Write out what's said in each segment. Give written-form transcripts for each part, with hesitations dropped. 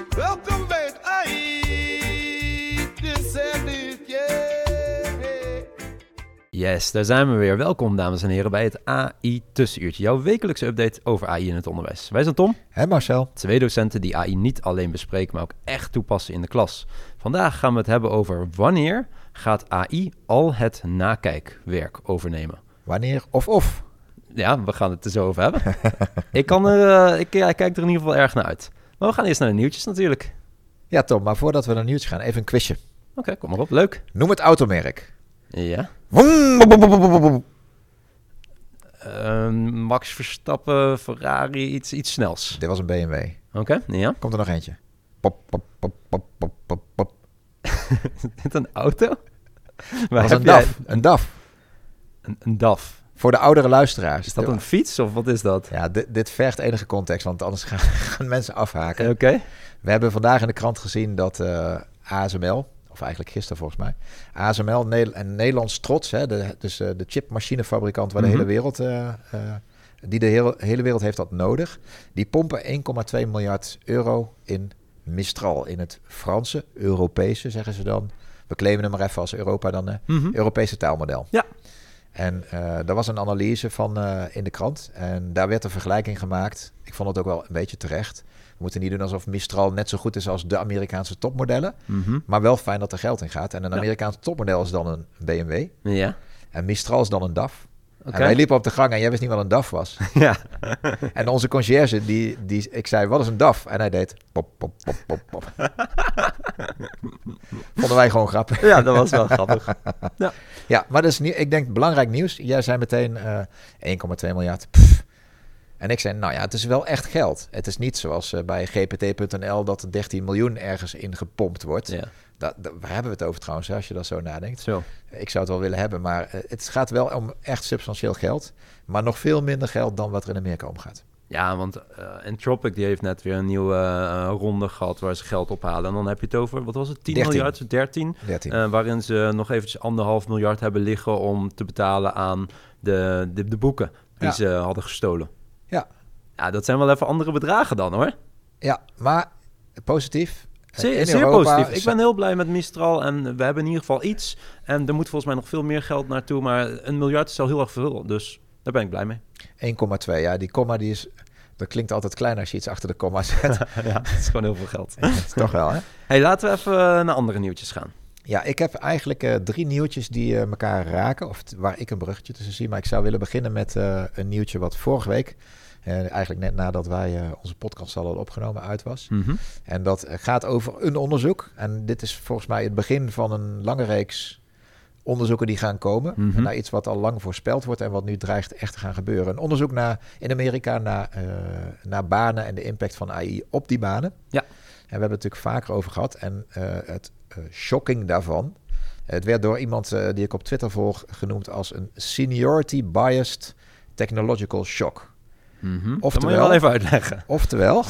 Welkom bij het AI. Dit en dit, yeah. Yes, daar zijn we weer. Welkom, dames en heren, bij het AI-tussenuurtje. Jouw wekelijkse update over AI in het onderwijs. Wij zijn Tom. En Marcel. 2 docenten die AI niet alleen bespreken, maar ook echt toepassen in de klas. Vandaag gaan we het hebben over wanneer gaat AI al het nakijkwerk overnemen. Wanneer of? Ja, we gaan het er zo over hebben. ik kijk er in ieder geval erg naar uit. Maar we gaan eerst naar de nieuwtjes natuurlijk. Ja, Tom, maar voordat we naar nieuws gaan, even een quizje. Oké, kom maar op. Leuk. Noem het automerk. Ja. Max Verstappen, Ferrari, iets snels. Dit was een BMW. Oké, ja. Komt er nog eentje. Pop, pop, pop, pop, pop, pop, pop. Is dit een auto? Dat was een DAF. Een DAF. Een DAF. Voor de oudere luisteraars. Is dat een fiets of wat is dat? Ja, dit vergt enige context, want anders gaan mensen afhaken. Oké. We hebben vandaag in de krant gezien dat ASML, of eigenlijk gisteren volgens mij, ASML, een Nederlands trots, hè, de chipmachinefabrikant waar de hele wereld, de hele wereld heeft dat nodig. Die pompen 1,2 miljard euro in Mistral, in het Franse, Europese zeggen ze dan. We claimen hem maar even als Europa dan, Europese taalmodel. Ja. En daar was een analyse van in de krant. En daar werd een vergelijking gemaakt. Ik vond het ook wel een beetje terecht. We moeten niet doen alsof Mistral net zo goed is als de Amerikaanse topmodellen. Maar wel fijn dat er geld in gaat. En een Amerikaanse topmodel is dan een BMW. Ja. En Mistral is dan een DAF. Okay. En wij liepen op de gang en jij wist niet wat een DAF was. Ja. En onze conciërge, ik zei, wat is een DAF? En hij deed pop, pop, pop, pop, pop. Vonden wij gewoon grappig. Ja, dat was wel grappig. Ja, maar dat is ik denk belangrijk nieuws. Jij zei meteen 1,2 miljard. Pff. En ik zei, nou ja, het is wel echt geld. Het is niet zoals bij gpt.nl dat er 13 miljoen ergens in gepompt wordt. Ja. Waar hebben we het over trouwens, als je dat zo nadenkt. Zo. Ik zou het wel willen hebben, maar het gaat wel om echt substantieel geld. Maar nog veel minder geld dan wat er in Amerika omgaat. Ja, want Anthropic die heeft net weer een nieuwe ronde gehad waar ze geld ophalen. En dan heb je het over, wat was het, 10 miljard? 13. Waarin ze nog eventjes 1,5 miljard hebben liggen om te betalen aan de boeken die ze hadden gestolen. Ja. Ja, dat zijn wel even andere bedragen dan hoor. Ja, maar positief. Zeer positief. Ik ben heel blij met Mistral en we hebben in ieder geval iets. En er moet volgens mij nog veel meer geld naartoe, maar 1 miljard is al heel erg veel. Dus daar ben ik blij mee. 1,2, ja. Die komma die is... Dat klinkt altijd klein als je iets achter de komma zet. Ja, dat is gewoon heel veel geld. Ja, toch wel, hè? Hey, laten we even naar andere nieuwtjes gaan. Ja, ik heb eigenlijk 3 nieuwtjes die elkaar raken, of waar ik een bruggetje tussen zie. Maar ik zou willen beginnen met een nieuwtje wat vorige week, eigenlijk net nadat wij onze podcast al hadden opgenomen, uit was. En dat gaat over een onderzoek. En dit is volgens mij het begin van een lange reeks onderzoeken die gaan komen. Naar iets wat al lang voorspeld wordt en wat nu dreigt echt te gaan gebeuren. Een onderzoek in Amerika naar banen en de impact van AI op die banen. Ja. En we hebben het natuurlijk vaker over gehad. En het shocking daarvan. Het werd door iemand die ik op Twitter volg genoemd als een seniority biased technological shock. Oftewel, dat moet je wel even uitleggen. Oftewel,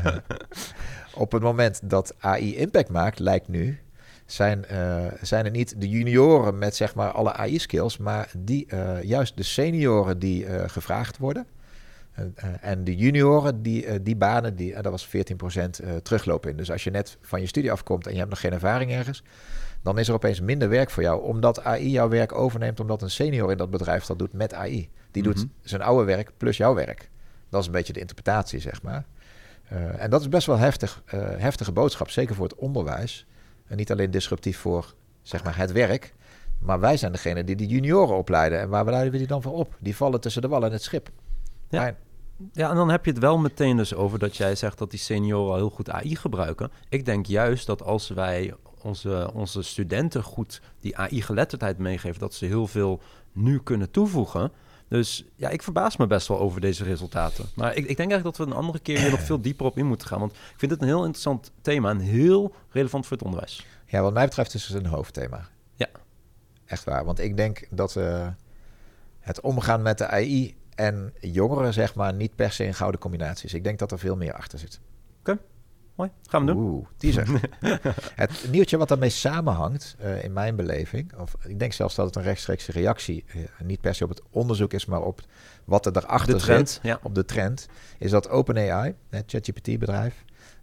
op het moment dat AI impact maakt, lijkt nu, zijn er niet de junioren met zeg maar alle AI-skills, maar juist de senioren die gevraagd worden. En de junioren, die banen, daar was 14% teruglopen in. Dus als je net van je studie afkomt en je hebt nog geen ervaring ergens, dan is er opeens minder werk voor jou, omdat AI jouw werk overneemt, omdat een senior in dat bedrijf dat doet met AI. Die doet zijn oude werk plus jouw werk. Dat is een beetje de interpretatie, zeg maar. En dat is best wel heftige boodschap, zeker voor het onderwijs. En niet alleen disruptief voor zeg maar, het werk, maar wij zijn degene die de junioren opleiden. En waar leiden we die dan voor op? Die vallen tussen de wal en het schip. Ja. Ja, en dan heb je het wel meteen dus over dat jij zegt dat die senioren al heel goed AI gebruiken. Ik denk juist dat als wij onze studenten goed die AI-geletterdheid meegeven, dat ze heel veel nu kunnen toevoegen. Dus ja, ik verbaas me best wel over deze resultaten. Maar ik denk eigenlijk dat we een andere keer hier nog veel dieper op in moeten gaan. Want ik vind het een heel interessant thema en heel relevant voor het onderwijs. Ja, wat mij betreft is het een hoofdthema. Ja. Echt waar, want ik denk dat het omgaan met de AI en jongeren, zeg maar, niet per se een gouden combinatie is. Ik denk dat er veel meer achter zit. Oké, mooi. Gaan we doen. Oeh, teaser. Het nieuwtje wat daarmee samenhangt, in mijn beleving, of ik denk zelfs dat het een rechtstreekse reactie, niet per se op het onderzoek is, maar op wat er daarachter zit, op de trend, is dat OpenAI, het ChatGPT-bedrijf,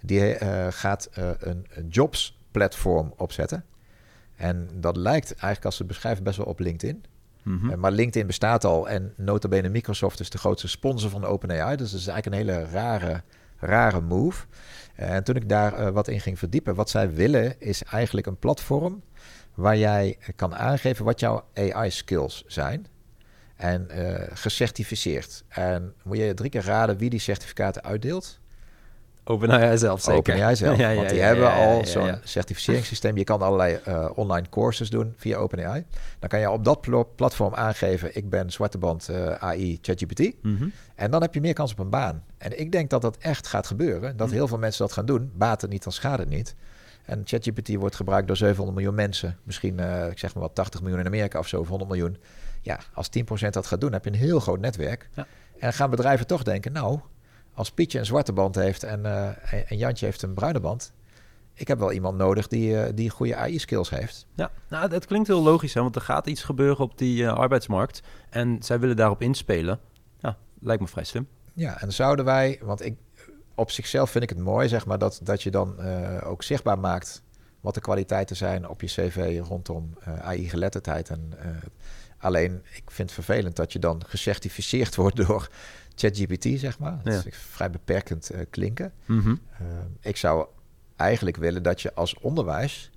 Die gaat een jobs-platform opzetten. En dat lijkt eigenlijk, als ze het beschrijven, best wel op LinkedIn. Mhm. Maar LinkedIn bestaat al en nota bene Microsoft is de grootste sponsor van OpenAI. Dus dat is eigenlijk een hele rare move. En toen ik daar wat in ging verdiepen, wat zij willen is eigenlijk een platform waar jij kan aangeven wat jouw AI-skills zijn. En gecertificeerd. En moet je 3 keer raden wie die certificaten uitdeelt? OpenAI zelf zeker. OpenAI zelf, Ja, want die hebben al zo'n certificeringssysteem. Je kan allerlei online courses doen via OpenAI. Dan kan je op dat platform aangeven, ik ben zwarte band AI ChatGPT. Mhm. En dan heb je meer kans op een baan. En ik denk dat dat echt gaat gebeuren. Dat heel veel mensen dat gaan doen. Baat het niet, dan schade het niet. En ChatGPT wordt gebruikt door 700 miljoen mensen. Misschien, ik zeg maar wat, 80 miljoen in Amerika of zo, of 100 miljoen. Ja, als 10% dat gaat doen, heb je een heel groot netwerk. Ja. En dan gaan bedrijven toch denken, nou, als Pietje een zwarte band heeft en Jantje heeft een bruine band, ik heb wel iemand nodig die goede AI-skills heeft. Ja, nou, het klinkt heel logisch, hè, want er gaat iets gebeuren op die arbeidsmarkt. En zij willen daarop inspelen. Ja, lijkt me vrij slim. Ja, en zouden wij, want op zichzelf vind ik het mooi, zeg maar, dat je dan ook zichtbaar maakt wat de kwaliteiten zijn op je cv rondom AI-geletterdheid. Alleen, ik vind het vervelend dat je dan gecertificeerd wordt door ChatGPT, zeg maar. Dat is vrij beperkend klinken. Mm-hmm. Ik zou eigenlijk willen dat je als onderwijs,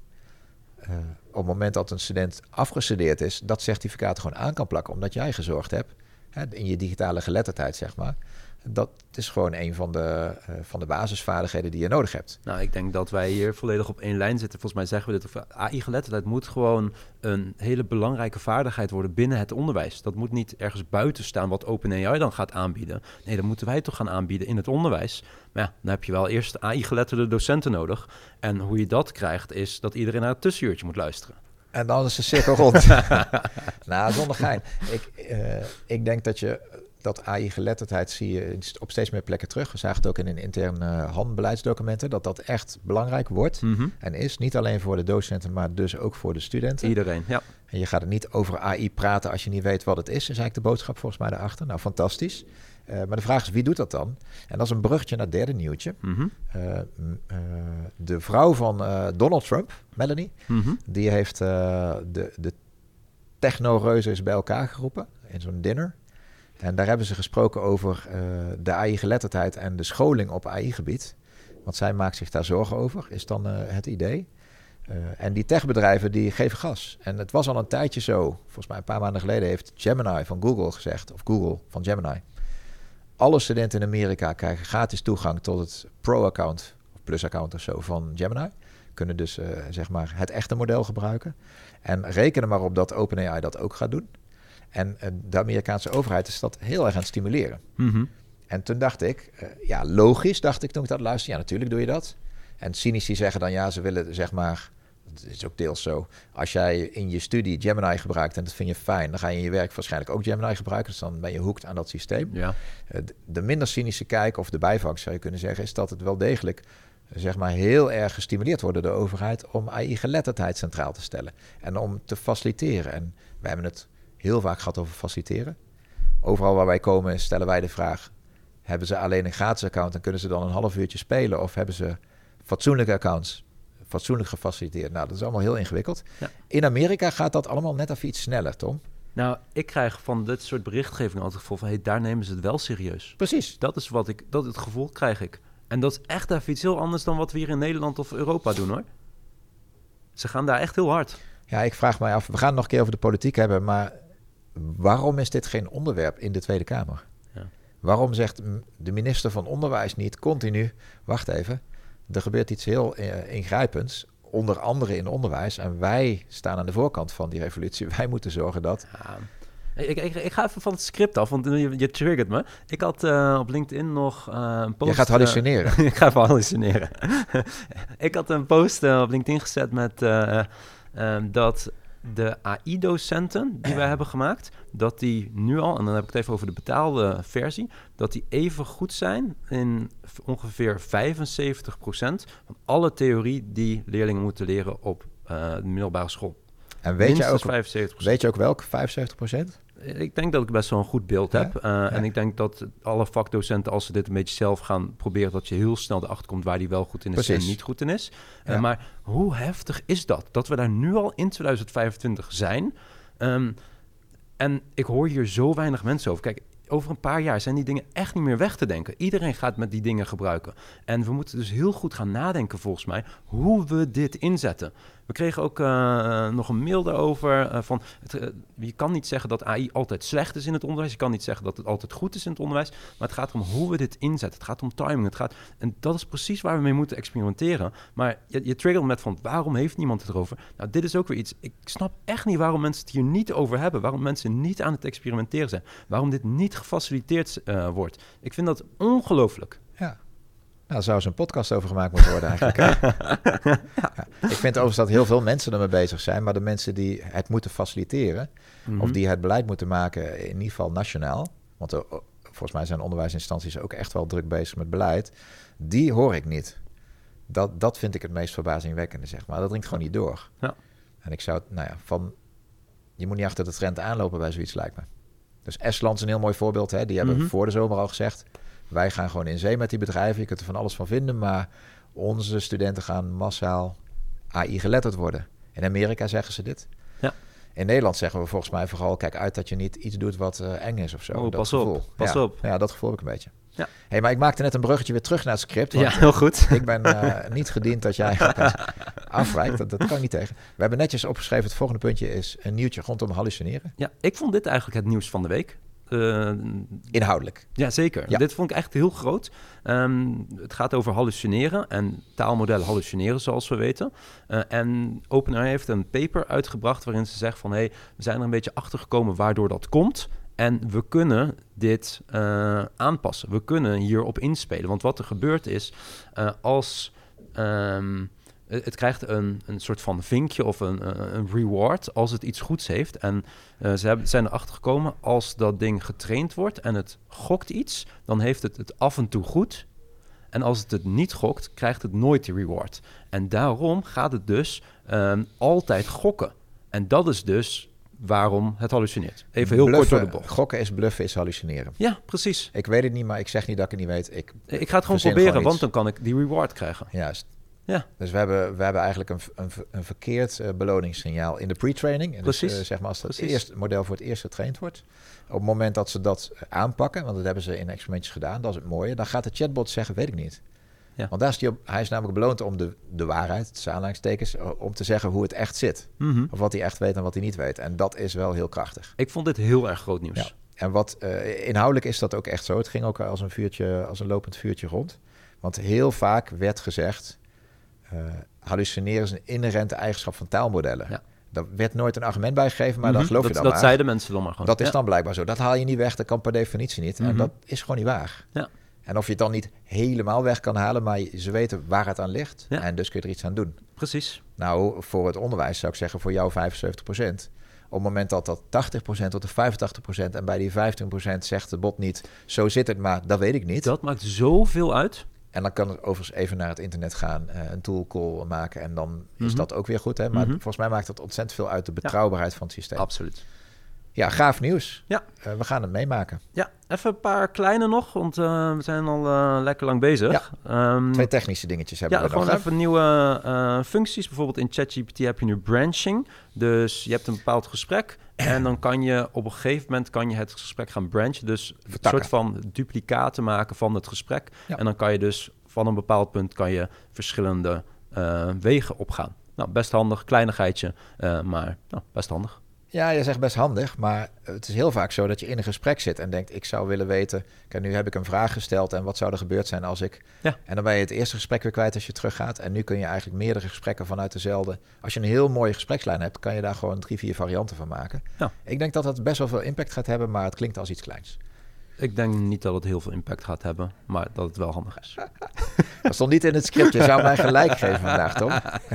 op het moment dat een student afgestudeerd is, dat certificaat gewoon aan kan plakken, omdat jij gezorgd hebt, in je digitale geletterdheid, zeg maar. Dat is gewoon een van de basisvaardigheden die je nodig hebt. Nou, ik denk dat wij hier volledig op één lijn zitten. Volgens mij zeggen we dit. AI-geletterdheid moet gewoon een hele belangrijke vaardigheid worden binnen het onderwijs. Dat moet niet ergens buiten staan wat OpenAI dan gaat aanbieden. Nee, dat moeten wij toch gaan aanbieden in het onderwijs. Maar ja, dan heb je wel eerst AI-geletterde docenten nodig. En hoe je dat krijgt is dat iedereen naar het tussenuurtje moet luisteren. En dan is de cirkel rond. Nou, zonder gein. Ik denk dat AI-geletterdheid zie je op steeds meer plekken terug. We zagen het ook in interne handbeleidsdocumenten, dat echt belangrijk wordt en is. Niet alleen voor de docenten, maar dus ook voor de studenten. Iedereen, ja. En je gaat er niet over AI praten als je niet weet wat het is eigenlijk de boodschap volgens mij daarachter. Nou, fantastisch. Maar de vraag is, wie doet dat dan? En dat is een bruggetje naar het derde nieuwtje. De vrouw van Donald Trump, Melanie, die heeft de techno-reuzes bij elkaar geroepen in zo'n dinner. En daar hebben ze gesproken over de AI-geletterdheid en de scholing op AI-gebied. Want zij maakt zich daar zorgen over, is dan het idee. En die techbedrijven die geven gas. En het was al een tijdje zo. Volgens mij een paar maanden geleden heeft Gemini van Google gezegd, of Google van Gemini, alle studenten in Amerika krijgen gratis toegang tot het Pro-account, of Plus-account of zo van Gemini. Kunnen dus zeg maar het echte model gebruiken. En rekenen maar op dat OpenAI dat ook gaat doen. En de Amerikaanse overheid is dat heel erg aan het stimuleren. En toen dacht ik, logisch dacht ik toen ik dat luisterde. Ja, natuurlijk doe je dat. En cynici zeggen dan, ja, ze willen zeg maar, dat is ook deels zo. Als jij in je studie Gemini gebruikt en dat vind je fijn, dan ga je in je werk waarschijnlijk ook Gemini gebruiken. Dus dan ben je hooked aan dat systeem. Ja. De minder cynische kijk, of de bijvangst zou je kunnen zeggen, is dat het wel degelijk zeg maar heel erg gestimuleerd wordt door de overheid om AI-geletterdheid centraal te stellen. En om te faciliteren. En we hebben het heel vaak gehad over faciliteren. Overal waar wij komen stellen wij de vraag, hebben ze alleen een gratis account en kunnen ze dan een half uurtje spelen? Of hebben ze fatsoenlijke accounts, fatsoenlijk gefaciliteerd? Nou, dat is allemaal heel ingewikkeld. Ja. In Amerika gaat dat allemaal net even iets sneller, Tom. Nou, ik krijg van dit soort berichtgeving altijd het gevoel van, hey, daar nemen ze het wel serieus. Precies. Dat is het gevoel krijg ik. En dat is echt even iets heel anders dan wat we hier in Nederland of Europa doen, hoor. Ze gaan daar echt heel hard. Ja, ik vraag mij af, we gaan het nog een keer over de politiek hebben, maar waarom is dit geen onderwerp in de Tweede Kamer? Ja. Waarom zegt de minister van Onderwijs niet continu, wacht even, er gebeurt iets heel ingrijpends, onder andere in onderwijs, en wij staan aan de voorkant van die revolutie. Wij moeten zorgen dat... Ja. Ik ga even van het script af, want je triggert me. Ik had op LinkedIn nog een post... Je gaat hallucineren. Ik ga even hallucineren. Ik had een post op LinkedIn gezet met dat de AI-docenten die wij hebben gemaakt, dat die nu al, en dan heb ik het even over de betaalde versie, dat die even goed zijn in ongeveer 75% van alle theorie die leerlingen moeten leren op de middelbare school. En weet je ook welke 75%? Ik denk dat ik best wel een goed beeld heb. En ik denk dat alle vakdocenten, als ze dit een beetje zelf gaan proberen, dat je heel snel erachter komt waar die wel goed in is en niet goed in is. Maar hoe heftig is dat? Dat we daar nu al in 2025 zijn. En ik hoor hier zo weinig mensen over. Kijk, over een paar jaar zijn die dingen echt niet meer weg te denken. Iedereen gaat met die dingen gebruiken. En we moeten dus heel goed gaan nadenken, volgens mij, hoe we dit inzetten. We kregen ook nog een mail daarover. Je kan niet zeggen dat AI altijd slecht is in het onderwijs. Je kan niet zeggen dat het altijd goed is in het onderwijs. Maar het gaat erom hoe we dit inzetten. Het gaat om timing. En dat is precies waar we mee moeten experimenteren. Maar je triggert met van, waarom heeft niemand het erover? Nou, dit is ook weer iets. Ik snap echt niet waarom mensen het hier niet over hebben. Waarom mensen niet aan het experimenteren zijn. Waarom dit niet gefaciliteerd wordt. Ik vind dat ongelooflijk. Ja. Nou, zou eens een podcast over gemaakt moeten worden eigenlijk. Ik vind overigens dat heel veel mensen ermee bezig zijn, maar de mensen die het moeten faciliteren, of die het beleid moeten maken, in ieder geval nationaal, want volgens mij zijn onderwijsinstanties ook echt wel druk bezig met beleid, die hoor ik niet. Dat vind ik het meest verbazingwekkende, zeg maar. Dat dringt gewoon niet door. Ja. En ik zou, je moet niet achter de trend aanlopen bij zoiets, lijkt me. Dus Estland is een heel mooi voorbeeld, hè? Die hebben voor de zomer al gezegd, wij gaan gewoon in zee met die bedrijven. Je kunt er van alles van vinden, maar onze studenten gaan massaal AI geletterd worden. In Amerika zeggen ze dit. Ja. In Nederland zeggen we volgens mij vooral, kijk uit dat je niet iets doet wat eng is of zo. Oh, pas op. Ja, dat gevoel heb ik een beetje. Ja. Hey, maar ik maakte net een bruggetje weer terug naar het script. Ja, heel goed. Ik ben niet gediend dat jij afwijkt. Dat kan niet tegen. We hebben netjes opgeschreven, het volgende puntje is een nieuwtje rondom hallucineren. Ja, ik vond dit eigenlijk het nieuws van de week. Inhoudelijk. Ja, zeker. Ja. Dit vond ik echt heel groot. Het gaat over hallucineren en taalmodellen hallucineren, zoals we weten. En OpenAI heeft een paper uitgebracht waarin ze zegt van, we zijn er een beetje achter gekomen waardoor dat komt. En we kunnen dit aanpassen. We kunnen hierop inspelen. Want wat er gebeurt is, als het krijgt een soort van vinkje of een reward als het iets goeds heeft. En ze zijn erachter gekomen, als dat ding getraind wordt en het gokt iets, dan heeft het af en toe goed. En als het niet gokt, krijgt het nooit die reward. En daarom gaat het dus altijd gokken. En dat is dus waarom het hallucineert. Even heel bluffen, kort door de bocht. Gokken is bluffen, is hallucineren. Ja, precies. Ik weet het niet, maar ik zeg niet dat ik het niet weet. Ik ga het gewoon proberen, want dan kan ik die reward krijgen. Juist. Ja. Dus we hebben eigenlijk een verkeerd beloningssignaal in de pre-training. En precies. Dus, zeg maar als het model voor het eerst getraind wordt. Op het moment dat ze dat aanpakken, want dat hebben ze in experimentjes gedaan, dat is het mooie. Dan gaat de chatbot zeggen, weet ik niet. Ja. Want daar is hij is namelijk beloond om de waarheid, tussen aanhalingstekens, om te zeggen hoe het echt zit. Mm-hmm. Of wat hij echt weet en wat hij niet weet. En dat is wel heel krachtig. Ik vond dit heel erg groot nieuws. Ja. En wat inhoudelijk is dat ook echt zo. Het ging ook als een lopend vuurtje rond. Want heel vaak werd gezegd, hallucineren is een inherente eigenschap van taalmodellen. Ja. Daar werd nooit een argument bij gegeven, maar dan geloof je dan maar. Dat zeiden mensen dan maar gewoon. Dat is dan blijkbaar zo. Dat haal je niet weg, dat kan per definitie niet. En dat is gewoon niet waar. Ja. En of je het dan niet helemaal weg kan halen, maar ze weten waar het aan ligt. Ja. En dus kun je er iets aan doen. Precies. Nou, voor het onderwijs zou ik zeggen voor jou 75%. Op het moment dat 80% tot de 85% en bij die 15% zegt de bot niet, zo zit het, maar dat weet ik niet. Dat maakt zoveel uit. En dan kan het overigens even naar het internet gaan, een tool call maken en dan is dat ook weer goed. Hè? Maar volgens mij maakt het ontzettend veel uit de betrouwbaarheid van het systeem. Absoluut. Ja, gaaf nieuws. Ja. We gaan het meemaken. Ja, even een paar kleine nog, want we zijn al lekker lang bezig. Ja. 2 technische dingetjes hebben we nog. Ja, gewoon even nieuwe functies. Bijvoorbeeld in ChatGPT heb je nu branching. Dus je hebt een bepaald gesprek en dan kan je op een gegeven moment het gesprek gaan branchen. Dus een soort van duplicaten maken van het gesprek. Ja. En dan kan je dus van een bepaald punt verschillende wegen opgaan. Nou, best handig, kleinigheidje, maar best handig. Ja, je zegt best handig, maar het is heel vaak zo dat je in een gesprek zit en denkt, ik zou willen weten, kijk, nu heb ik een vraag gesteld en wat zou er gebeurd zijn als ik... Ja. En dan ben je het eerste gesprek weer kwijt als je teruggaat en nu kun je eigenlijk meerdere gesprekken vanuit dezelfde... Als je een heel mooie gesprekslijn hebt, kan je daar gewoon 3-4 varianten van maken. Ja. Ik denk dat dat best wel veel impact gaat hebben, maar het klinkt als iets kleins. Ik denk niet dat het heel veel impact gaat hebben, maar dat het wel handig is. Dat stond niet in het script. Je zou mij gelijk geven vandaag, Tom.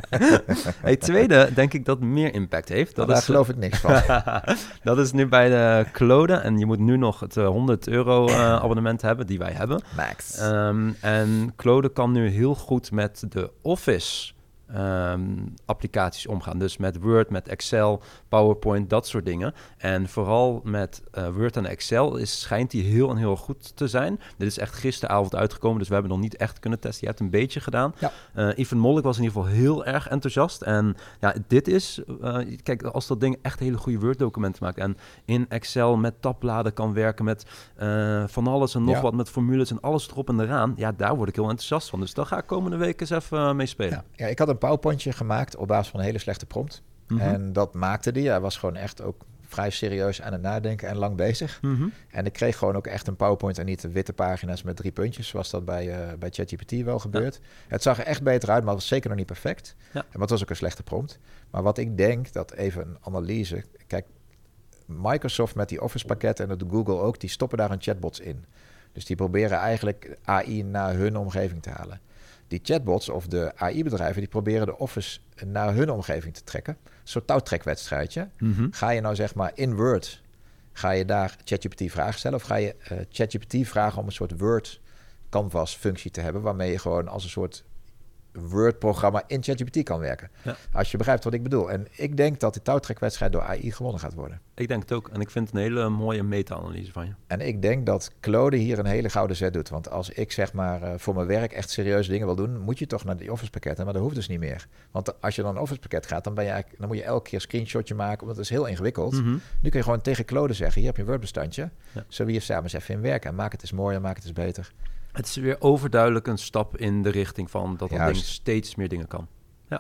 Tweede, denk ik dat meer impact heeft. Daar geloof ik niks van. Dat is nu bij de Claude. En je moet nu nog het €100 abonnement hebben, die wij hebben. Max. En Claude kan nu heel goed met de Office applicaties omgaan. Dus met Word, met Excel, PowerPoint, dat soort dingen. En vooral met Word en Excel schijnt die heel goed te zijn. Dit is echt gisteravond uitgekomen, dus we hebben nog niet echt kunnen testen. Je hebt een beetje gedaan. Ja. Yvan Mollik was in ieder geval heel erg enthousiast. En ja, dit is... kijk, als dat ding echt hele goede Word-documenten maakt en in Excel met tabbladen kan werken, met van alles en nog wat, met formules en alles erop en eraan. Ja, daar word ik heel enthousiast van. Dus daar ga ik komende week eens even mee spelen. Ja, ik had een PowerPointje gemaakt op basis van een hele slechte prompt. En dat maakte die. Hij was gewoon echt ook vrij serieus aan het nadenken en lang bezig. En ik kreeg gewoon ook echt een PowerPoint en niet de witte pagina's met 3 puntjes, zoals dat bij ChatGPT wel gebeurt. Ja. Het zag er echt beter uit, maar het was zeker nog niet perfect. Ja. En het was ook een slechte prompt. Maar wat ik denk, dat even een analyse... Kijk, Microsoft met die Office pakketten en de Google ook, die stoppen daar een chatbots in. Dus die proberen eigenlijk AI naar hun omgeving te halen. Die chatbots of de AI-bedrijven, die proberen de Office naar hun omgeving te trekken. Een soort touwtrekwedstrijdje. Ga je nou zeg maar in Word, ga je daar ChatGPT vragen stellen? Of ga je ChatGPT vragen om een soort Word Canvas-functie te hebben, waarmee je gewoon als een soort Word-programma in ChatGPT kan werken. Ja. Als je begrijpt wat ik bedoel. En ik denk dat de touwtrekwedstrijd door AI gewonnen gaat worden. Ik denk het ook. En ik vind het een hele mooie meta-analyse van je. En ik denk dat Claude hier een hele gouden zet doet. Want als ik zeg maar voor mijn werk echt serieuze dingen wil doen, moet je toch naar die Office pakketten. Maar dat hoeft dus niet meer. Want als je dan een Office pakket gaat, dan moet je elke keer een screenshotje maken. Want dat is heel ingewikkeld. Nu kun je gewoon tegen Claude zeggen, hier heb je een Word-bestandje. Ja. Zullen we hier samen eens even in werken? En maak het eens mooier, maak het eens beter. Het is weer overduidelijk een stap in de richting van dat ding steeds meer dingen kan. Ja.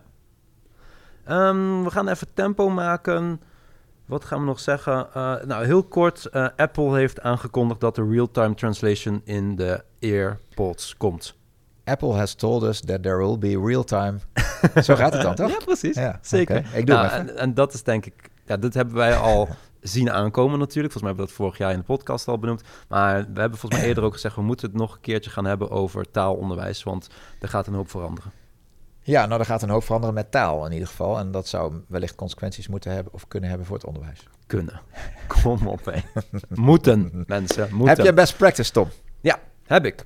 We gaan even tempo maken. Wat gaan we nog zeggen? Nou, heel kort. Apple heeft aangekondigd dat er real-time translation in de AirPods komt. Apple has told us that there will be real-time. Zo gaat het dan, toch? Ja, precies. Ja, zeker. Okay. Ik doe het even. En dat is denk ik... Ja, dat hebben wij al zien aankomen natuurlijk. Volgens mij hebben we dat vorig jaar in de podcast al benoemd. Maar we hebben volgens mij eerder ook gezegd, we moeten het nog een keertje gaan hebben over taalonderwijs, want er gaat een hoop veranderen. Ja, nou, er gaat een hoop veranderen met taal in ieder geval. En dat zou wellicht consequenties moeten hebben of kunnen hebben voor het onderwijs. Kunnen. Kom op, hé. Moeten, mensen. Moeten. Heb je best practice, Tom? Ja, heb ik.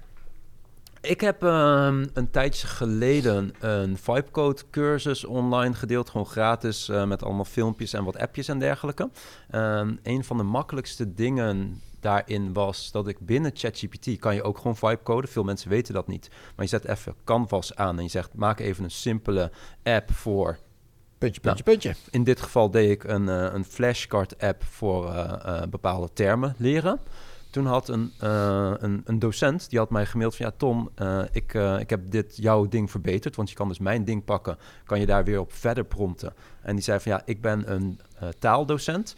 Ik heb een tijdje geleden een Vibecode cursus online gedeeld. Gewoon gratis met allemaal filmpjes en wat appjes en dergelijke. Een van de makkelijkste dingen daarin was dat ik binnen ChatGPT kan je ook gewoon Vibecoden. Veel mensen weten dat niet. Maar je zet even Canvas aan en je zegt maak even een simpele app voor... Puntje. In dit geval deed ik een flashcard app voor bepaalde termen leren. Toen had een docent, die had mij gemaild van... ja, Tom, ik heb jouw ding verbeterd... want je kan dus mijn ding pakken... kan je daar weer op verder prompten. En die zei van ja, ik ben een taaldocent...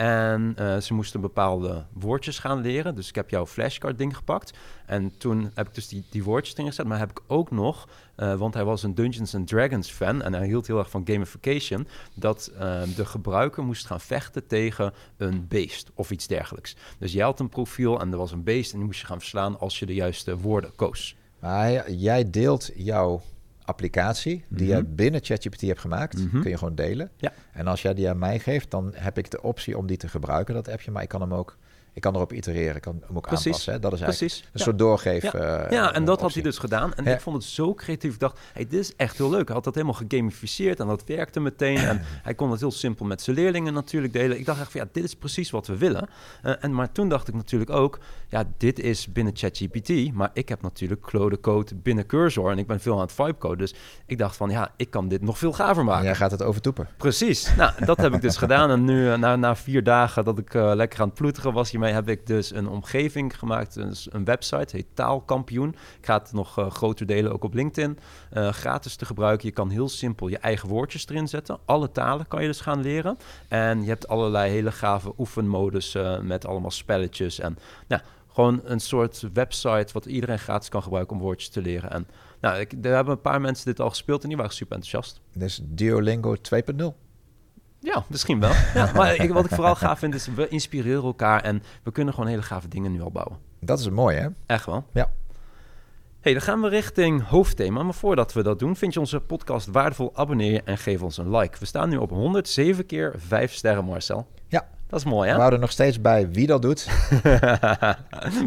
en ze moesten bepaalde woordjes gaan leren. Dus ik heb jouw flashcard ding gepakt. En toen heb ik dus die woordjes erin gezet. Maar heb ik ook nog, want hij was een Dungeons & Dragons fan... en hij hield heel erg van gamification... dat de gebruiker moest gaan vechten tegen een beest of iets dergelijks. Dus jij had een profiel en er was een beest... en die moest je gaan verslaan als je de juiste woorden koos. Maar jij deelt jouw applicatie die je binnen ChatGPT hebt gemaakt, kun je gewoon delen. Ja. En als jij die aan mij geeft, dan heb ik de optie om die te gebruiken, dat appje. Maar ik kan erop itereren, ik kan hem ook aanpassen. Hè? Dat is eigenlijk een soort doorgeef. Ja, en dat had hij dus gedaan. En ik vond het zo creatief. Ik dacht, hey, dit is echt heel leuk. Hij had dat helemaal gegamificeerd en dat werkte meteen. En hij kon het heel simpel met zijn leerlingen natuurlijk delen. Ik dacht echt van, ja, dit is precies wat we willen. Maar toen dacht ik natuurlijk ook, ja, dit is binnen ChatGPT. Maar ik heb natuurlijk Claude Code binnen Cursor. En ik ben veel aan het Vibecode. Dus ik dacht van, ja, ik kan dit nog veel gaver maken. Jij gaat het overtoepen. Precies. Nou, dat heb ik dus gedaan. En nu, na 4 dagen dat ik lekker aan het ploeteren was hiermee, heb ik dus een omgeving gemaakt, een website, heet Taalkampioen. Ik ga het nog groter delen, ook op LinkedIn. Gratis te gebruiken. Je kan heel simpel je eigen woordjes erin zetten. Alle talen kan je dus gaan leren. En je hebt allerlei hele gave oefenmodus met allemaal spelletjes. En nou, gewoon een soort website wat iedereen gratis kan gebruiken om woordjes te leren. En nou, er hebben een paar mensen dit al gespeeld en die waren super enthousiast. Dus Duolingo 2.0. Ja, misschien wel. Ja, maar wat ik vooral gaaf vind is, we inspireren elkaar en we kunnen gewoon hele gave dingen nu al bouwen. Dat is mooi, hè? Echt wel. Ja. Hey, dan gaan we richting hoofdthema. Maar voordat we dat doen, vind je onze podcast waardevol, abonneer je en geef ons een like. We staan nu op 107 keer 5 sterren, Marcel. Ja. Dat is mooi, hè? We houden nog steeds bij wie dat doet.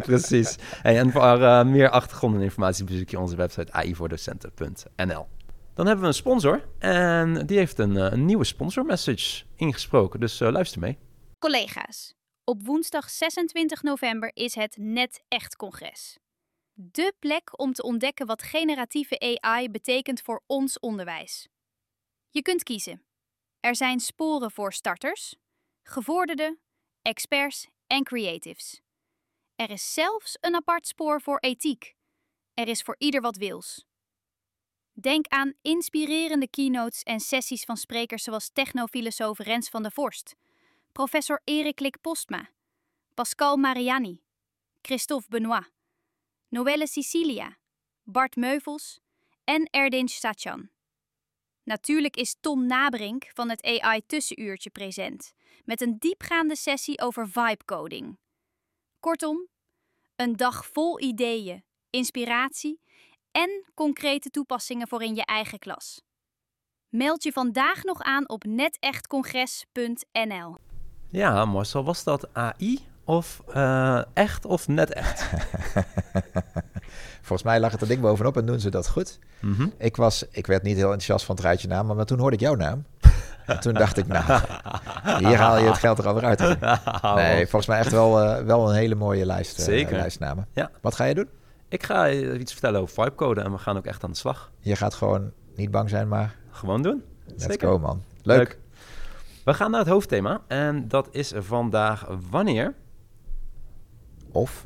Precies. Hey, en voor meer achtergrond en informatie bezoek je onze website aivoordocenten.nl. Dan hebben we een sponsor en die heeft een nieuwe sponsormessage ingesproken. Dus luister mee. Collega's, op woensdag 26 november is het Net Echt Congres. De plek om te ontdekken wat generatieve AI betekent voor ons onderwijs. Je kunt kiezen. Er zijn sporen voor starters, gevorderden, experts en creatives. Er is zelfs een apart spoor voor ethiek. Er is voor ieder wat wils. Denk aan inspirerende keynotes en sessies van sprekers zoals technofilosoof Rens van der Vorst, professor Erik Lik-Postma, Pascal Mariani, Christophe Benoit, Noelle Sicilia, Bart Meuvels en Erdinç Sachan. Natuurlijk is Tom Nabrink van het AI Tussenuurtje present, met een diepgaande sessie over vibe-coding. Kortom, een dag vol ideeën, inspiratie en concrete toepassingen voor in je eigen klas. Meld je vandaag nog aan op netechtcongres.nl. Ja, Marcel, was dat AI of echt of net echt? Volgens mij lag het er dik bovenop en doen ze dat goed. Mm-hmm. Ik werd niet heel enthousiast van het rijtje namen, maar toen hoorde ik jouw naam. En toen dacht ik, nou, hier haal je het geld er alweer uit. Nee, volgens mij echt wel een hele mooie lijst. Zeker. Lijstnamen. Ja. Wat ga je doen? Ik ga iets vertellen over Vibecode en we gaan ook echt aan de slag. Je gaat gewoon niet bang zijn, maar Gewoon doen. let's Zeker. go, man. Leuk. We gaan naar het hoofdthema en dat is vandaag wanneer... Of?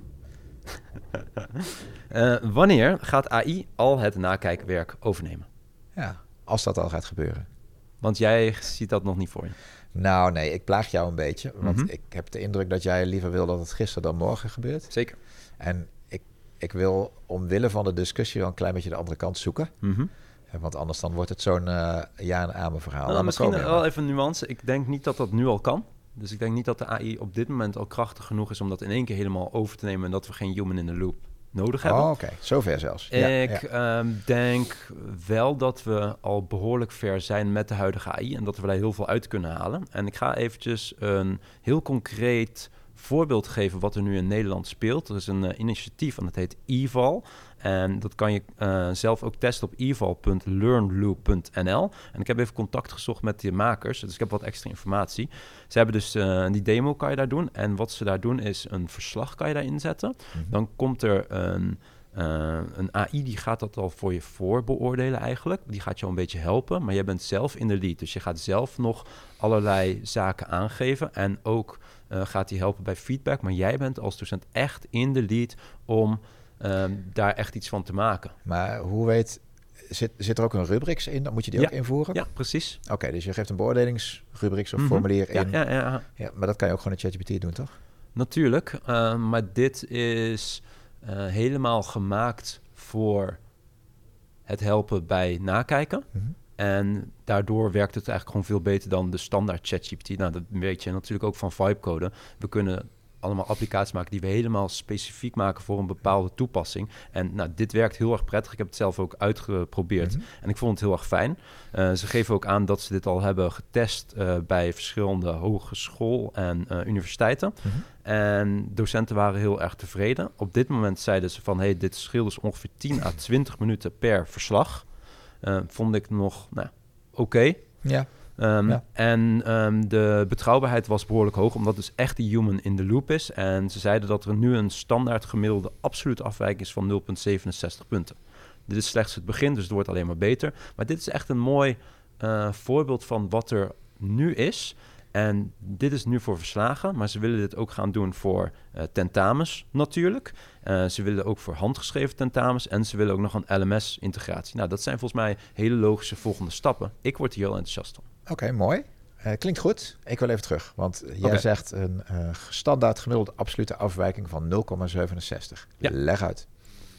Wanneer gaat AI al het nakijkwerk overnemen? Ja, als dat al gaat gebeuren. Want jij ziet dat nog niet voor je. Nou, nee, ik plaag jou een beetje. Want Mhm. ik heb de indruk dat jij liever wil dat het gisteren dan morgen gebeurt. Zeker. En ik wil omwille van de discussie wel een klein beetje de andere kant zoeken. Mhm. Want anders dan wordt het zo'n ja- en amen verhaal. Laat Nou, maar misschien komen, wel even een nuance. Ik denk niet dat dat nu al kan. Dus ik denk niet dat de AI op dit moment al krachtig genoeg is om dat in één keer helemaal over te nemen en dat we geen human in the loop nodig hebben. Oh, oké. Zover zelfs. Ik denk wel dat we al behoorlijk ver zijn met de huidige AI en dat we daar heel veel uit kunnen halen. En ik ga eventjes een heel concreet voorbeeld geven wat er nu in Nederland speelt. Er is een initiatief en dat heet eval. En dat kan je zelf ook testen op eval.learnloop.nl. En ik heb even contact gezocht met de makers, dus ik heb wat extra informatie. Ze hebben dus die demo kan je daar doen. En wat ze daar doen is een verslag kan je daar inzetten. Mhm. Dan komt er een AI die gaat dat al voor je voorbeoordelen eigenlijk. Die gaat je al een beetje helpen, maar jij bent zelf in de lead. Dus je gaat zelf nog allerlei zaken aangeven en ook gaat die helpen bij feedback. Maar jij bent als docent echt in de lead om daar echt iets van te maken. Maar hoe weet... Zit er ook een rubrics in? Dan moet je die Ja. ook invoeren? Ja, precies. Oké, dus je geeft een beoordelingsrubrics of Mhm. formulier in. Ja. Ja, maar dat kan je ook gewoon in ChatGPT doen, toch? Natuurlijk, maar dit is helemaal gemaakt voor het helpen bij nakijken. Mhm. En daardoor werkt het eigenlijk gewoon veel beter dan de standaard ChatGPT. Nou, dat weet je natuurlijk ook van Vibecode. We kunnen allemaal applicaties maken die we helemaal specifiek maken voor een bepaalde toepassing. En nou, dit werkt heel erg prettig. Ik heb het zelf ook uitgeprobeerd Mhm. en ik vond het heel erg fijn. Ze geven ook aan dat ze dit al hebben getest bij verschillende hogeschool en universiteiten. Mhm. En docenten waren heel erg tevreden. Op dit moment zeiden ze van, hey, dit scheelt dus ongeveer 10 à 20 minuten per verslag. Vond ik nog oké. Ja. En de betrouwbaarheid was behoorlijk hoog, omdat dus echt die human in the loop is. En ze zeiden dat er nu een standaard gemiddelde absolute afwijking is van 0,67 punten. Dit is slechts het begin, dus het wordt alleen maar beter. Maar dit is echt een mooi voorbeeld van wat er nu is. En dit is nu voor verslagen, maar ze willen dit ook gaan doen voor tentamens natuurlijk. Ze willen ook voor handgeschreven tentamens en ze willen ook nog een LMS-integratie. Nou, dat zijn volgens mij hele logische volgende stappen. Ik word hier heel enthousiast van. Oké, mooi. Klinkt goed. Ik wil even terug, want jij Oké. zegt een standaard gemiddelde absolute afwijking van 0,67. Ja. Leg uit.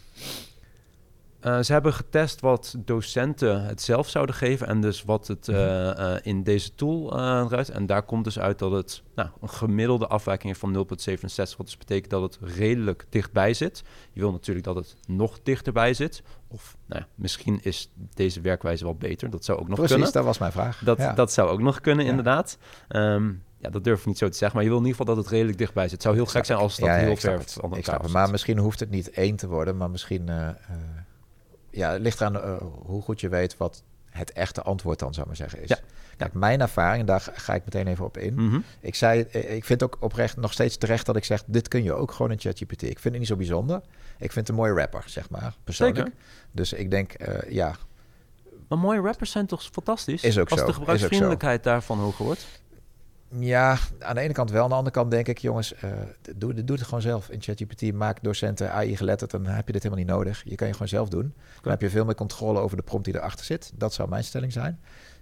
Ze hebben getest wat docenten het zelf zouden geven en dus wat het in deze tool ruikt. En daar komt dus uit dat het een gemiddelde afwijking is van 0,67. Wat dus betekent dat het redelijk dichtbij zit. Je wil natuurlijk dat het nog dichterbij zit. Of misschien is deze werkwijze wel beter. Dat zou ook nog Precies, kunnen. dat was mijn vraag. Dat zou ook nog kunnen, Ja. inderdaad. Dat durf ik niet zo te zeggen. Maar je wil in ieder geval dat het redelijk dichtbij zit. Het zou heel gek zijn als dat heel ik snap ver het. van Ik elkaar snap het. zit. Maar misschien hoeft het niet 1 te worden, maar misschien... het ligt eraan hoe goed je weet wat het echte antwoord dan, zou ik maar zeggen, is. Ja. Kijk, mijn ervaring, daar ga ik meteen even op in. Mhm. Ik vind ook oprecht nog steeds terecht dat ik zeg, dit kun je ook gewoon in ChatGPT. Ik vind het niet zo bijzonder. Ik vind het een mooie rapper, zeg maar, persoonlijk. Zeker. Dus ik denk, ja, Maar mooie rappers zijn toch fantastisch? Is ook Als zo, de is ook gebruiksvriendelijkheid daarvan hoger wordt. ja, aan de ene kant wel. Aan de andere kant denk ik, jongens, doe het gewoon zelf. In ChatGPT maak docenten AI geletterd, dan heb je dit helemaal niet nodig. Je kan je gewoon zelf doen. Dan heb je veel meer controle over de prompt die erachter zit. Dat zou mijn stelling zijn.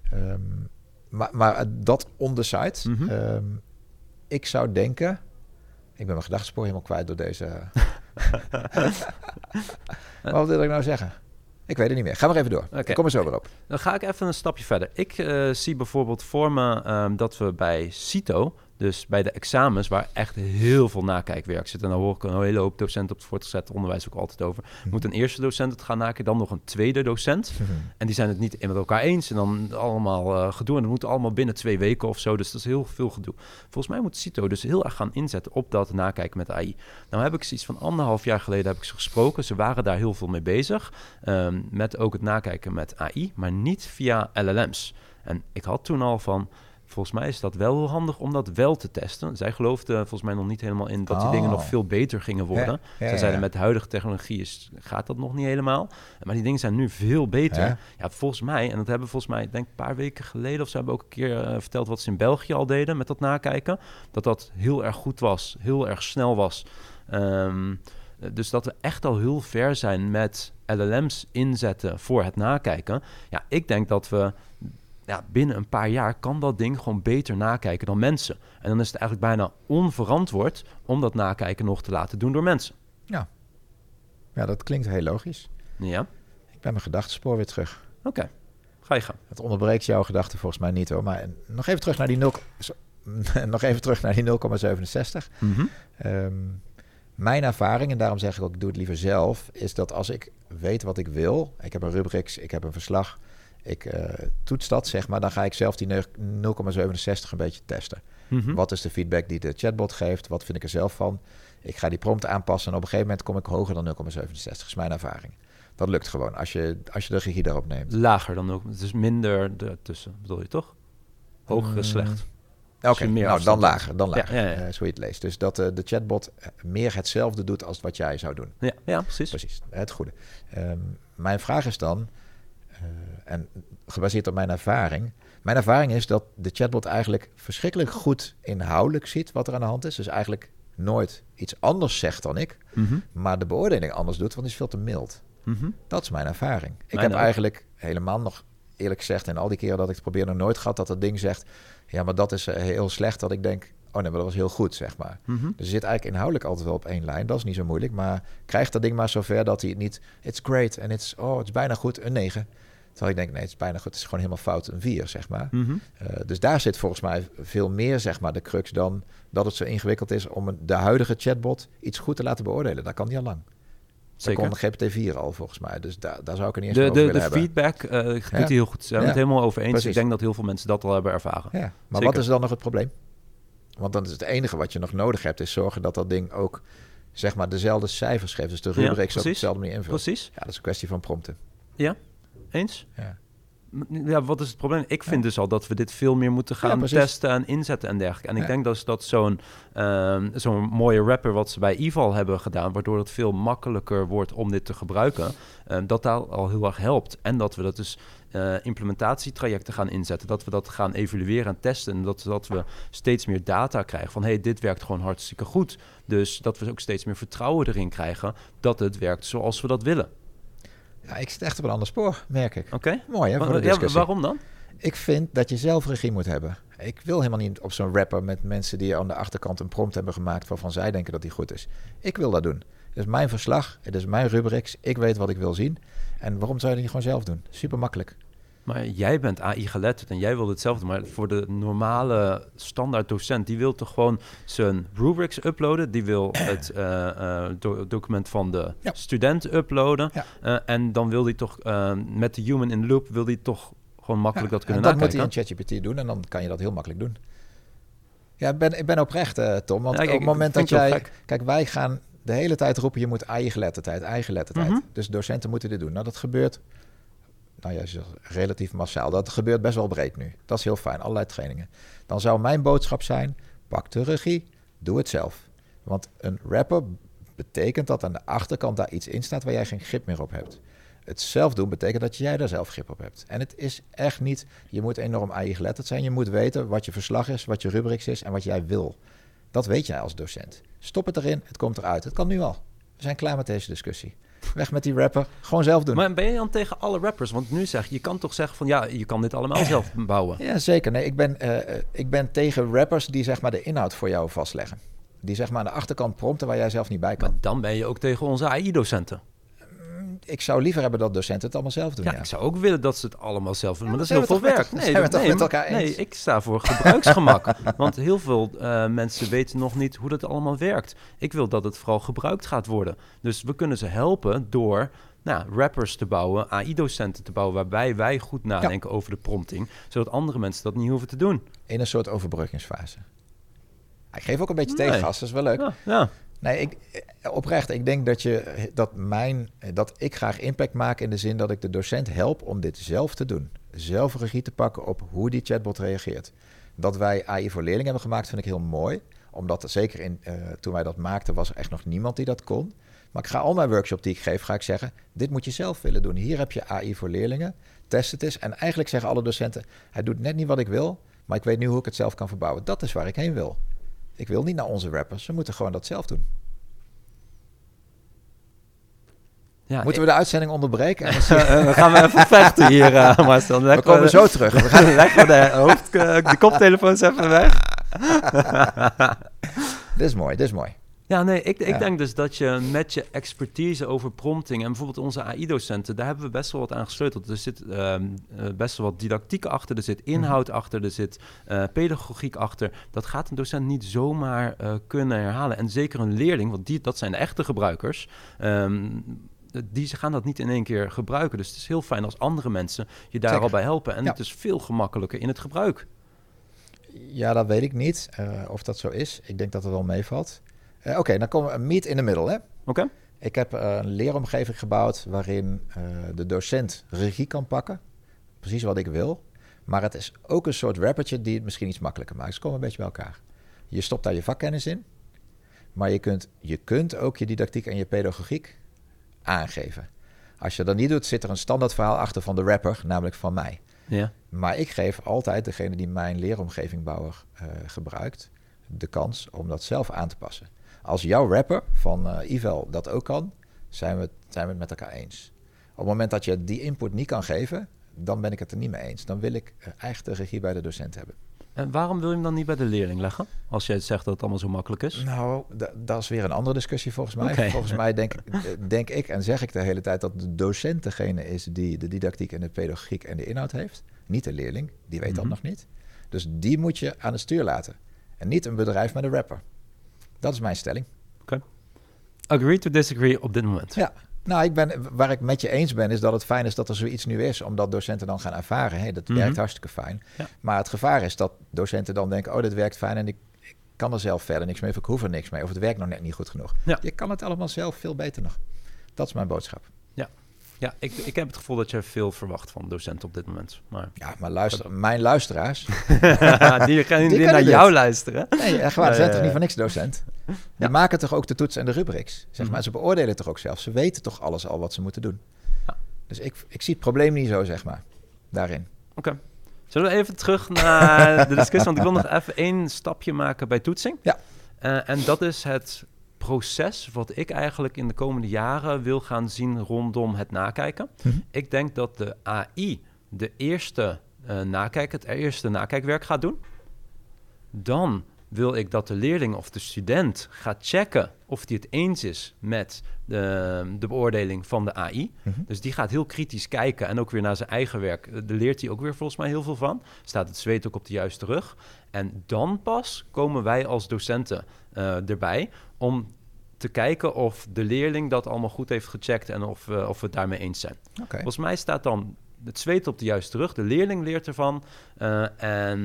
Maar dat on the side. Mhm. Ik zou denken... Ik ben mijn gedachtenspoor helemaal kwijt door deze... Wat wil ik nou zeggen? Ik weet het niet meer. Ga maar even door. Oké. Ik kom er zo weer op. Dan ga ik even een stapje verder. Ik zie bijvoorbeeld voor me dat we bij CITO, dus bij de examens, waar echt heel veel nakijkwerk zit. En daar hoor ik een hele hoop docenten op het voortgezet onderwijs ook altijd over. Moet een eerste docent het gaan nakijken, dan nog een tweede docent. En die zijn het niet met elkaar eens. En dan allemaal gedoe. En dat moet allemaal binnen 2 weken of zo. Dus dat is heel veel gedoe. Volgens mij moet CITO dus heel erg gaan inzetten op dat nakijken met AI. Nou heb ik zoiets van 1,5 jaar geleden heb ik ze gesproken. Ze waren daar heel veel mee bezig. Met ook het nakijken met AI, maar niet via LLM's. En ik had toen al van... Volgens mij is dat wel heel handig om dat wel te testen. Zij geloofden volgens mij nog niet helemaal in dat die dingen nog veel beter gingen worden. Zij zeiden met de huidige technologie gaat dat nog niet helemaal. Maar die dingen zijn nu veel beter. Ja, volgens mij, en dat hebben volgens mij, denk een paar weken geleden of zo hebben we ook een keer verteld wat ze in België al deden met dat nakijken. Dat heel erg goed was, heel erg snel was. Dus dat we echt al heel ver zijn met LLM's inzetten voor het nakijken. Ja, ik denk dat we... Ja, binnen een paar jaar kan dat ding gewoon beter nakijken dan mensen. En dan is het eigenlijk bijna onverantwoord om dat nakijken nog te laten doen door mensen. Ja, dat klinkt heel logisch. Ja. Ik ben mijn gedachtenspoor weer terug. Oké, ga je gang. Het onderbreekt jouw gedachten volgens mij niet hoor. Maar nog even terug naar die 0,67. Mm-hmm. Mijn ervaring, en daarom zeg ik ook, ik doe het liever zelf, is dat als ik weet wat ik wil, ik heb een rubrics, ik heb een verslag, ik toets dat, zeg maar, dan ga ik zelf die 0,67 een beetje testen. Mm-hmm. Wat is de feedback die de chatbot geeft? Wat vind ik er zelf van? Ik ga die prompt aanpassen en op een gegeven moment kom ik hoger dan 0,67. Dat is mijn ervaring. Dat lukt gewoon als je de regie daarop neemt. Lager dan ook. Het is minder ertussen, bedoel je toch? Hoger is slecht. Oké, nou dan lager. Ja. Zo je het leest. Dus dat de chatbot meer hetzelfde doet als wat jij zou doen. Ja, precies. Precies, het goede. Mijn vraag is dan, en gebaseerd op mijn ervaring... Mijn ervaring is dat de chatbot eigenlijk verschrikkelijk goed inhoudelijk ziet wat er aan de hand is. Dus eigenlijk nooit iets anders zegt dan ik, maar de beoordeling anders doet, want die is veel te mild. Mm-hmm. Dat is mijn ervaring. Ik Mijn heb ook. eigenlijk helemaal nog, eerlijk gezegd, en al die keren dat ik het probeer, nog nooit gehad dat dat ding zegt, ja, maar dat is heel slecht, dat ik denk, oh nee, maar dat was heel goed, zeg maar. Mm-hmm. Dus je zit eigenlijk inhoudelijk altijd wel op één lijn. Dat is niet zo moeilijk, maar krijgt dat ding maar zover dat hij het niet, it's great, en het is bijna goed, een 9. Terwijl ik denk, nee, het is bijna goed, het is gewoon helemaal fout, een 4, zeg maar. Mm-hmm. Dus daar zit volgens mij veel meer, zeg maar, de crux dan dat het zo ingewikkeld is om de huidige chatbot iets goed te laten beoordelen. Dat kan die al lang. Zeker. Dat kon GPT-4 al, volgens mij. Dus daar zou ik er niet eens over willen de hebben. feedback doet hij heel goed. Zijn we het helemaal over eens. Precies. Ik denk dat heel veel mensen dat al hebben ervaren. Ja, maar Zeker. wat is dan nog het probleem? Want dan is het enige wat je nog nodig hebt, is zorgen dat dat ding ook, zeg maar, dezelfde cijfers geeft. Dus de rubrics ook op precies. dezelfde manier invult. Precies. Ja, dat is een kwestie van prompten. Ja, eens? Ja. Ja, wat is het probleem? Ik vind dus al dat we dit veel meer moeten gaan precies. testen en inzetten en dergelijke. En ik denk dat zo'n mooie rapper wat ze bij Eval hebben gedaan, waardoor het veel makkelijker wordt om dit te gebruiken, dat daar al heel erg helpt. En dat we dat dus implementatietrajecten gaan inzetten, dat we dat gaan evalueren en testen. En dat we steeds meer data krijgen van, hey, dit werkt gewoon hartstikke goed. Dus dat we ook steeds meer vertrouwen erin krijgen dat het werkt zoals we dat willen. Ja, ik zit echt op een ander spoor, merk ik. Oké? Mooi, hè, voor de discussie. Waarom dan? Ik vind dat je zelf regie moet hebben. Ik wil helemaal niet op zo'n rapper met mensen die aan de achterkant een prompt hebben gemaakt waarvan zij denken dat die goed is. Ik wil dat doen. Het is mijn verslag, het is mijn rubrics, ik weet wat ik wil zien. En waarom zou je dat niet gewoon zelf doen? Super makkelijk. Maar jij bent AI geletterd en jij wil hetzelfde. Maar voor de normale standaard docent, die wil toch gewoon zijn rubrics uploaden. Die wil het document van de student uploaden. Ja. En dan wil hij toch met de human in the loop, wil hij toch gewoon makkelijk dat kunnen en dat nakijken. moet hij in ChatGPT doen en dan kan je dat heel makkelijk doen. Ja, ik ben oprecht, Tom. Want Ja, op het moment dat vind ik jij... heel gek. Kijk, wij gaan de hele tijd roepen, je moet AI-geletterdheid. Mm-hmm. Dus docenten moeten dit doen. Nou, dat gebeurt relatief massaal. Dat gebeurt best wel breed nu. Dat is heel fijn, allerlei trainingen. Dan zou mijn boodschap zijn, pak de regie, doe het zelf. Want een rapper betekent dat aan de achterkant daar iets in staat waar jij geen grip meer op hebt. Het zelf doen betekent dat jij daar zelf grip op hebt. En het is echt niet, je moet enorm AI geletterd zijn. Je moet weten wat je verslag is, wat je rubrics is en wat jij wil. Dat weet jij als docent. Stop het erin, het komt eruit. Het kan nu al. We zijn klaar met deze discussie. Weg met die rapper, gewoon zelf doen. Maar ben je dan tegen alle rappers? Want nu je kan toch zeggen van ja, je kan dit allemaal zelf bouwen. Ja, zeker. Nee, ik ben tegen rappers die zeg maar de inhoud voor jou vastleggen. Die zeg maar aan de achterkant prompten waar jij zelf niet bij kan. Maar dan ben je ook tegen onze AI-docenten. Ik zou liever hebben dat docenten het allemaal zelf doen. Ja, ik zou ook willen dat ze het allemaal zelf doen. Maar dat is heel veel werk. Met elkaar eens. Nee, ik sta voor gebruiksgemak. Want heel veel mensen weten nog niet hoe dat allemaal werkt. Ik wil dat het vooral gebruikt gaat worden. Dus we kunnen ze helpen door rappers te bouwen, AI-docenten te bouwen, waarbij wij goed nadenken over de prompting, zodat andere mensen dat niet hoeven te doen. In een soort overbruggingsfase. Ik geef ook een beetje tegengas, dat is wel leuk. Ja. Nee, oprecht, ik denk dat ik graag impact maak in de zin dat ik de docent help om dit zelf te doen. Zelf regie te pakken op hoe die chatbot reageert. Dat wij AI voor leerlingen hebben gemaakt vind ik heel mooi. Omdat zeker toen wij dat maakten was er echt nog niemand die dat kon. Maar ik ga al mijn workshop die ik geef, ga ik zeggen, dit moet je zelf willen doen. Hier heb je AI voor leerlingen, test het eens. En eigenlijk zeggen alle docenten, hij doet net niet wat ik wil, maar ik weet nu hoe ik het zelf kan verbouwen. Dat is waar ik heen wil. Ik wil niet naar onze rappers. Ze moeten gewoon dat zelf doen. Ja, moeten we de uitzending onderbreken? We gaan even vechten hier, Marcel. We komen zo terug. We gaan leggen de koptelefoons even weg. Dit is mooi. Ja, nee, ik denk dus dat je met je expertise over prompting en bijvoorbeeld onze AI-docenten, daar hebben we best wel wat aan gesleuteld. Er zit best wel wat didactiek achter, er zit inhoud achter, er zit pedagogiek achter. Dat gaat een docent niet zomaar kunnen herhalen. En zeker een leerling, want dat zijn de echte gebruikers, die gaan dat niet in één keer gebruiken. Dus het is heel fijn als andere mensen je daar al bij helpen. En het is veel gemakkelijker in het gebruik. Ja, dat weet ik niet of dat zo is. Ik denk dat het wel meevalt. Oké, dan komen we een meet in the middle, hè? Oké. Ik heb een leeromgeving gebouwd waarin de docent regie kan pakken. Precies wat ik wil. Maar het is ook een soort rappertje die het misschien iets makkelijker maakt. Ze komen een beetje bij elkaar. Je stopt daar je vakkennis in. Maar je kunt ook je didactiek en je pedagogiek aangeven. Als je dat niet doet, zit er een standaard verhaal achter van de rapper, namelijk van mij. Ja. Maar ik geef altijd degene die mijn leeromgevingbouwer gebruikt, de kans om dat zelf aan te passen. Als jouw rapper van Ivel dat ook kan, zijn we het met elkaar eens. Op het moment dat je die input niet kan geven, dan ben ik het er niet mee eens. Dan wil ik echt de regie bij de docent hebben. En waarom wil je hem dan niet bij de leerling leggen? Als jij zegt dat het allemaal zo makkelijk is. Nou, dat is weer een andere discussie volgens mij. Okay. Volgens mij denk ik en zeg ik de hele tijd dat de docent degene is die de didactiek en de pedagogiek en de inhoud heeft. Niet de leerling, die weet dat nog niet. Dus die moet je aan het stuur laten. En niet een bedrijf met een rapper. Dat is mijn stelling. Oké. Agree to disagree op dit moment. Ja. Nou, waar ik met je eens ben, is dat het fijn is dat er zoiets nu is, omdat docenten dan gaan ervaren, hey, dat werkt hartstikke fijn. Ja. Maar het gevaar is dat docenten dan denken, oh, dit werkt fijn en ik kan er zelf verder niks mee, of ik hoef er niks mee, of het werkt nog net niet goed genoeg. Ja. Je kan het allemaal zelf veel beter nog. Dat is mijn boodschap. Ja, ik heb het gevoel dat je veel verwacht van docenten op dit moment. Maar mijn luisteraars... die gaan naar jou luisteren. Nee, echt waar. Ze zijn toch niet voor niks docent? Die maken toch ook de toets en de rubrics? Zeg maar, ze beoordelen toch ook zelf? Ze weten toch alles al wat ze moeten doen? Ja. Dus ik zie het probleem niet zo, zeg maar, daarin. Oké. Zullen we even terug naar de discussie? Want ik wil nog even 1 stapje maken bij toetsing. Ja. En dat is het proces wat ik eigenlijk in de komende jaren wil gaan zien rondom het nakijken. Ik denk dat de AI het eerste nakijkwerk gaat doen. Dan wil ik dat de leerling of de student gaat checken of hij het eens is met de beoordeling van de AI. Dus die gaat heel kritisch kijken en ook weer naar zijn eigen werk. Daar leert hij ook weer volgens mij heel veel van. Staat het zweet ook op de juiste rug. En dan pas komen wij als docenten erbij om te kijken of de leerling dat allemaal goed heeft gecheckt en of we het daarmee eens zijn. Volgens mij staat dan het zweet op de juiste rug. De leerling leert ervan en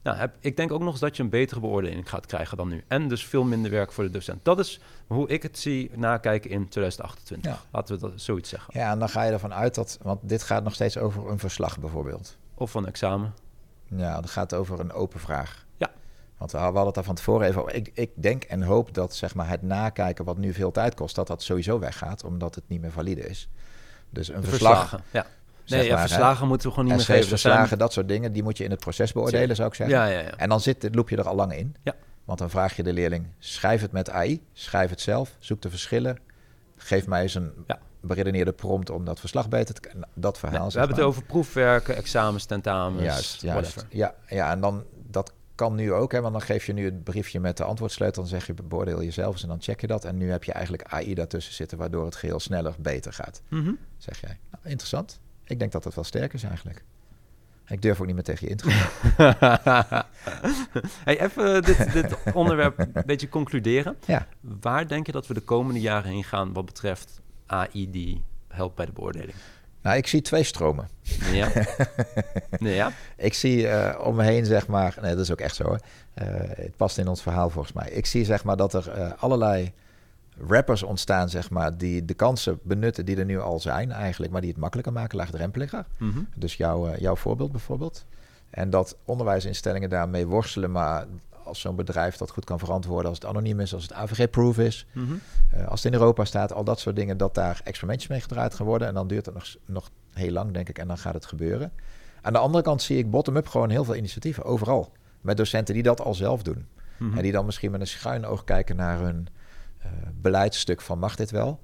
Nou, ik denk ook nog eens dat je een betere beoordeling gaat krijgen dan nu. En dus veel minder werk voor de docent. Dat is hoe ik het zie nakijken in 2028. Ja. Laten we dat zoiets zeggen. Ja, en dan ga je ervan uit dat... Want dit gaat nog steeds over een verslag bijvoorbeeld. Of van examen. Ja, dan gaat het over een open vraag. Ja. Want we hadden het daar van tevoren even over. Ik denk en hoop dat zeg maar, het nakijken wat nu veel tijd kost... dat sowieso weggaat, omdat het niet meer valide is. Dus een verslag... Ja. Zeg maar, verslagen moeten we gewoon niet meer geven. Verslagen, dat soort dingen, die moet je in het proces beoordelen, zou ik zeggen. Ja. En dan loop je er al lang in. Ja. Want dan vraag je de leerling, schrijf het met AI, schrijf het zelf, zoek de verschillen. Geef mij eens een beredeneerde prompt om dat verslag beter te... Dat verhaal, we hebben het over proefwerken, examens, tentamens, juist. Ja, en dan, dat kan nu ook, hè, want dan geef je nu het briefje met de antwoordsleutel... dan zeg je, beoordeel jezelf eens en dan check je dat. En nu heb je eigenlijk AI daartussen zitten... waardoor het geheel sneller beter gaat, zeg jij. Nou, interessant. Ik denk dat dat wel sterk is eigenlijk. Ik durf ook niet meer tegen je in te gaan. Hey, even dit onderwerp een beetje concluderen. Ja. Waar denk je dat we de komende jaren heen gaan... wat betreft AI die helpt bij de beoordeling? Nou, ik zie 2 stromen. Ja. Ja. Ik zie om me heen, zeg maar... Nee, dat is ook echt zo, hoor. Het past in ons verhaal volgens mij. Ik zie, zeg maar, dat er allerlei rappers ontstaan, zeg maar... die de kansen benutten die er nu al zijn eigenlijk... maar die het makkelijker maken, laagdrempeliger. Mm-hmm. Dus jouw voorbeeld bijvoorbeeld. En dat onderwijsinstellingen daarmee worstelen... maar als zo'n bedrijf dat goed kan verantwoorden... als het anoniem is, als het AVG-proof is... Mm-hmm. Als het in Europa staat, al dat soort dingen... dat daar experimentjes mee gedraaid gaan worden... en dan duurt het nog heel lang, denk ik... en dan gaat het gebeuren. Aan de andere kant zie ik bottom-up gewoon heel veel initiatieven... overal, met docenten die dat al zelf doen. Mm-hmm. En die dan misschien met een schuin oog kijken naar hun beleidsstuk van... mag dit wel?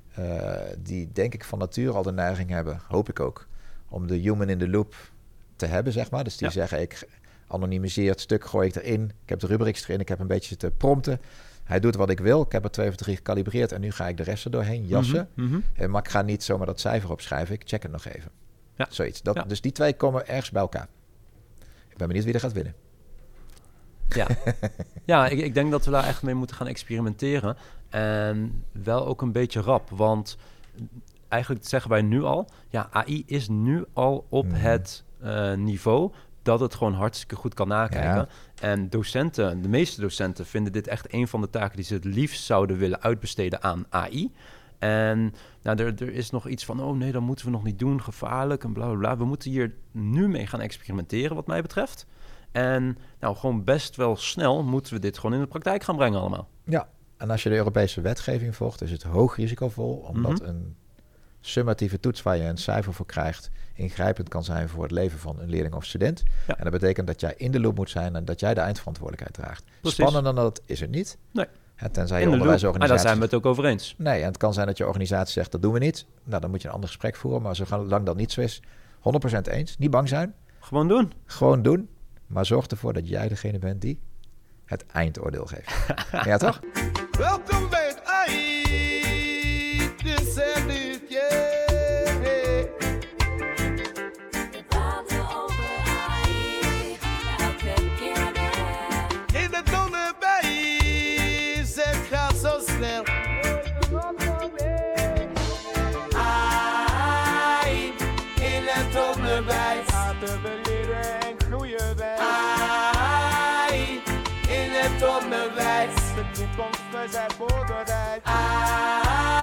Die denk ik van nature al de neiging hebben, hoop ik ook... om de human in the loop te hebben, zeg maar. Dus die zeggen, ik anonimiseer het stuk, gooi ik erin... ik heb de rubrics erin, ik heb een beetje te prompten... Hij doet wat ik wil. Ik heb er 2 of 3 gekalibreerd en nu ga ik de rest er doorheen jassen. Mm-hmm. Maar ik ga niet zomaar dat cijfer opschrijven. Ik check het nog even. Ja. Zoiets. Dus die 2 komen ergens bij elkaar. Ik ben benieuwd wie er gaat winnen. Ja, ik denk dat we daar echt mee moeten gaan experimenteren. En wel ook een beetje rap. Want eigenlijk zeggen wij nu al... ja, AI is nu al op het niveau... dat het gewoon hartstikke goed kan nakijken. Ja. En docenten, de meeste docenten... vinden dit echt een van de taken... die ze het liefst zouden willen uitbesteden aan AI. En nou, er is nog iets van... oh nee, dat moeten we nog niet doen, gevaarlijk en bla bla bla. We moeten hier nu mee gaan experimenteren, wat mij betreft. En nou, gewoon best wel snel... moeten we dit gewoon in de praktijk gaan brengen allemaal. Ja, en als je de Europese wetgeving volgt... is het hoog risicovol... omdat een summatieve toets waar je een cijfer voor krijgt... ingrijpend kan zijn voor het leven van een leerling of student. Ja. En dat betekent dat jij in de loop moet zijn... en dat jij de eindverantwoordelijkheid draagt. Precies. Spannender dan dat is het niet. Nee. Tenzij je Daar onderwijsorganisatie... zijn we het ook over eens. Nee, en het kan zijn dat je organisatie zegt, dat doen we niet. Nou, dan moet je een ander gesprek voeren. Maar zolang dat niet zo is, 100% eens. Niet bang zijn. Gewoon doen. Gewoon doen. Maar zorg ervoor dat jij degene bent die het eindoordeel geeft. Ja, toch? Welkom bij het AI. Dit en dit, yeah. We praten over AI, elke keer weer. In het onderwijs, het gaat zo snel. AI, in het onderwijs. Laten we leren en groeien wij. AI, in het onderwijs. De toekomst, we zijn voorbereid. AI.